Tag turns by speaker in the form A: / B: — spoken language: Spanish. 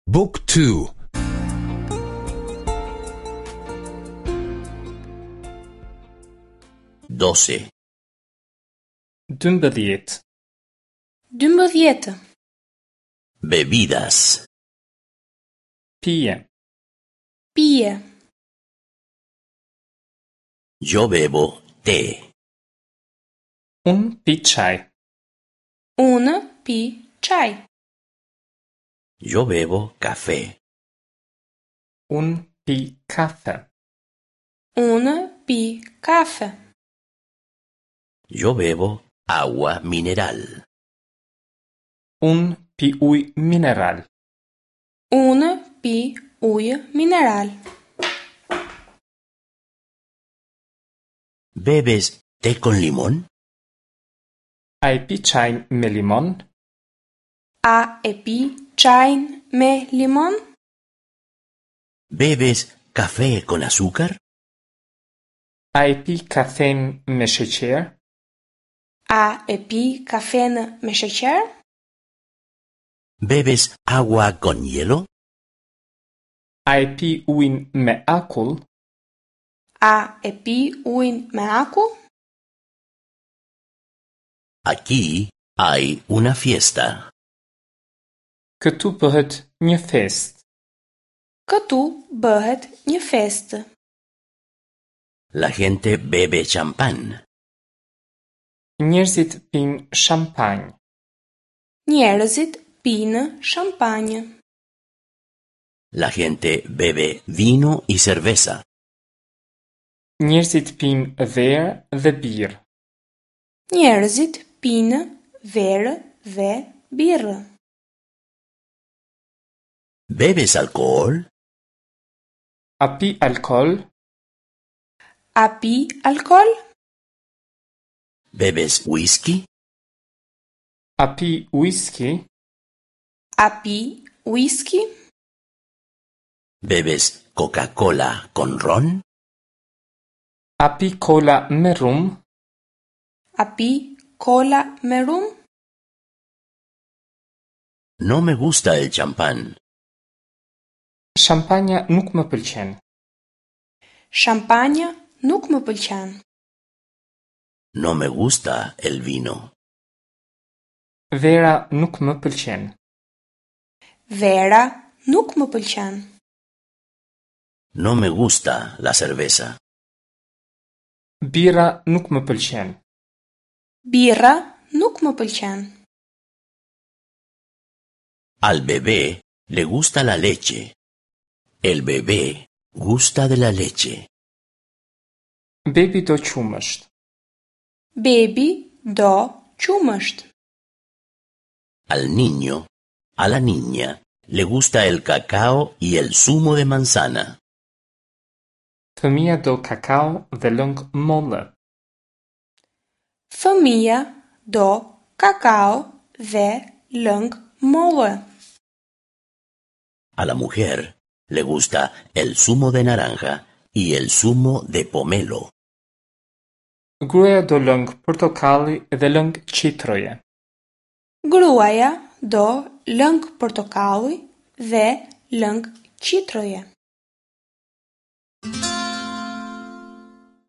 A: Book 2.
B: 12.
C: 12.
D: 12.
B: Bebidas.
C: Pije.
D: Pije.
B: Yo bebo té.
C: Unë pi çaj.
D: Unë pi çaj.
B: Yo bebo café.
C: Unë pi kafe.
D: Unë pi kafe.
B: Yo bebo agua mineral.
C: Unë pi ujë mineral.
D: Unë pi ujë mineral.
B: ¿Bebes té con limón?
C: A e pi çajin me limon?
D: A e pi çajin me limon?
B: ¿Bebes café con azúcar?
C: A e pi kafen me sheqer?
D: A e pi kafen me sheqer?
B: ¿Bebes agua con hielo?
C: A e pi ujin me akull?
D: A e pi ujin me akull?
B: Aquí hay una fiesta.
C: Këtu bëhet një fest.
D: Këtu bëhet një festë.
B: La gente bebe champán.
C: Njerëzit pinë shampanjë.
D: Njerëzit pinë shampanjë.
B: La gente bebe vino y cerveza.
C: Njerëzit pinë verë dhe birë.
D: Njerëzit pinë verë dhe birë.
B: ¿Bebes alcohol?
C: A pi alkool?
D: A pi alkool?
B: ¿Bebes whisky?
C: A pi whisky?
D: A pi whisky?
B: ¿Bebes Coca-Cola con ron?
C: A pi kola me rum?
D: A pi kola me rum?
B: No me gusta el champán.
C: Shampanja nuk më pëlqen.
D: Shampanja nuk më pëlqen.
B: No me gusta el vino.
C: Vera nuk më pëlqen.
D: Vera nuk më pëlqen.
B: No me gusta la cerveza.
C: Bira nuk më pëlqen.
D: Birra nuk më pëlqen.
B: Al bebé le gusta la leche. El bebé gusta de la leche.
C: Bebi do qumësht.
D: Bebi do qumësht.
B: Al niño, a la niña, le gusta el cacao y el zumo de manzana.
C: Fëmia do kakao dhe lëng molle.
D: Fëmia do kakao dhe lëng molle.
B: A la mujer le gusta el zumo de naranja y el zumo de pomelo.
C: Gruaja do lëng portokalli dhe lëng qitroje.
D: Gruaja do lëng portokalli dhe lëng qitroje.